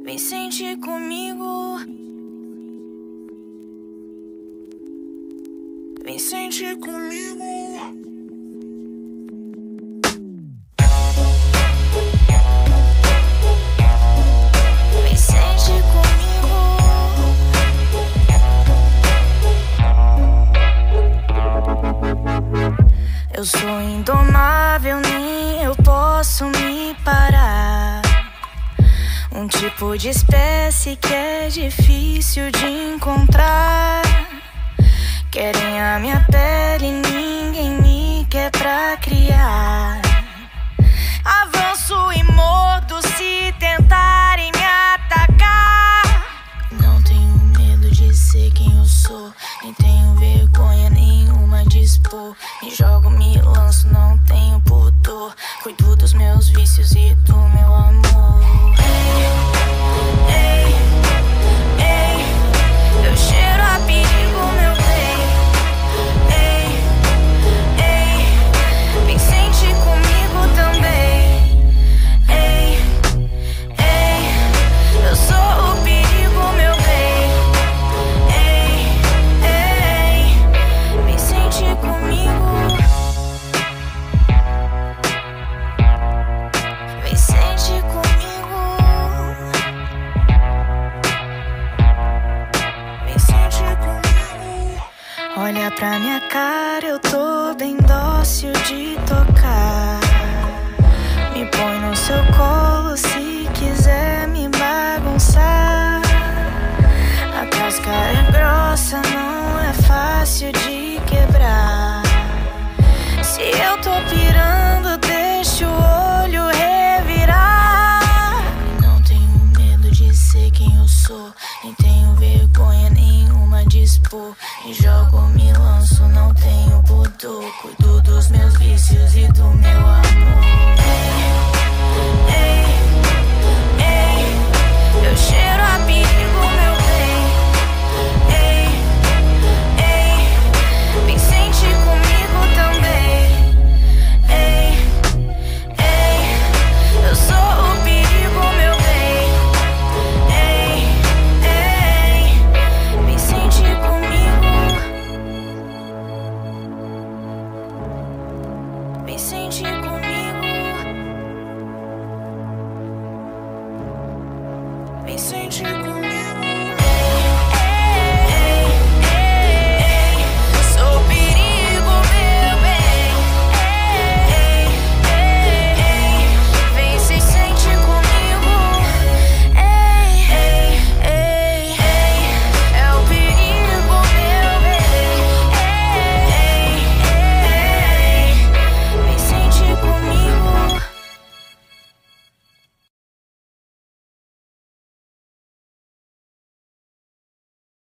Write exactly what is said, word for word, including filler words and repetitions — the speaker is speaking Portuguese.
Vem sentir comigo. Vem sentir comigo. Vem sentir comigo. Eu sou indomável, nem eu posso me parar. Um tipo de espécie que é difícil de encontrar. Querem a minha pele, ninguém me quer pra criar. Avanço e mordo se tentarem me atacar. Não tenho medo de ser quem eu sou, nem tenho vergonha nenhuma de expor. Me jogo, me lanço, não tenho pudor. Cuido dos meus vícios e do meu amor. Ei, ei, ei, eu cheiro a perigo, meu bem. Ei, ei, vem sentir comigo também. Ei, ei, eu sou o perigo, meu bem. Ei, ei, vem sentir comigo. Vem sentir comigo. Vem sentir comigo. Olha pra minha cara, eu tô bem dócil de tocar. Me põe no seu colo se quiser me bagunçar. A casca é grossa, não é fácil de quebrar. Se eu tô pirando, deixa o olho revirar. Não tenho medo de ser quem eu sou, nem tenho vergonha nenhuma de expor. Me jogo, me lanço, não tenho pudor. Cuido dos meus vícios e do meu amor. Ei, ei, ei, eu cheiro a perigo, meu bem. Ei, ei, vem sentir comigo também. Ei, ei, eu sou o perigo, meu bem. Ei, ei, vem sentir comigo. Vem sentir comigo. Vem sentir comigo.